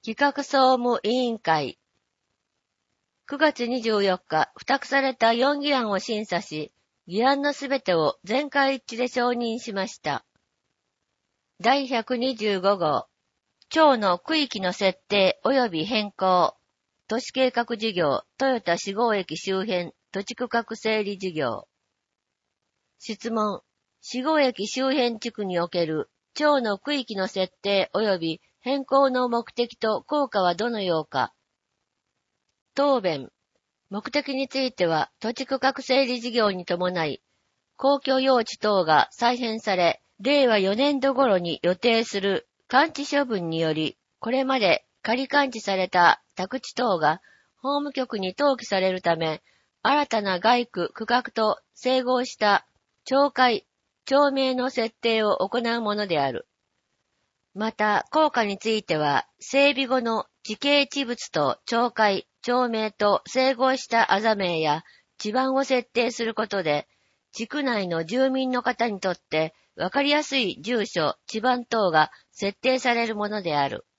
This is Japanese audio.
企画総務委員会。9月24日、付託された4議案を審査し、議案のすべてを全会一致で承認しました。第125号、町の区域の設定及び変更、都市計画事業、豊田市郷駅周辺土地区画整理事業。質問、市郷駅周辺地区における町の区域の設定及び変更の目的と効果はどのようか。答弁。目的については、土地区画整理事業に伴い、公共用地等が再編され、令和4年度頃に予定する管地処分により、これまで仮管地された宅地等が法務局に登記されるため、新たな街区区画と整合した町会、町名の設定を行うものである。また、効果については、整備後の地形地物と町会、町名と整合したあざ名や地番を設定することで、地区内の住民の方にとって分かりやすい住所、地番等が設定されるものである。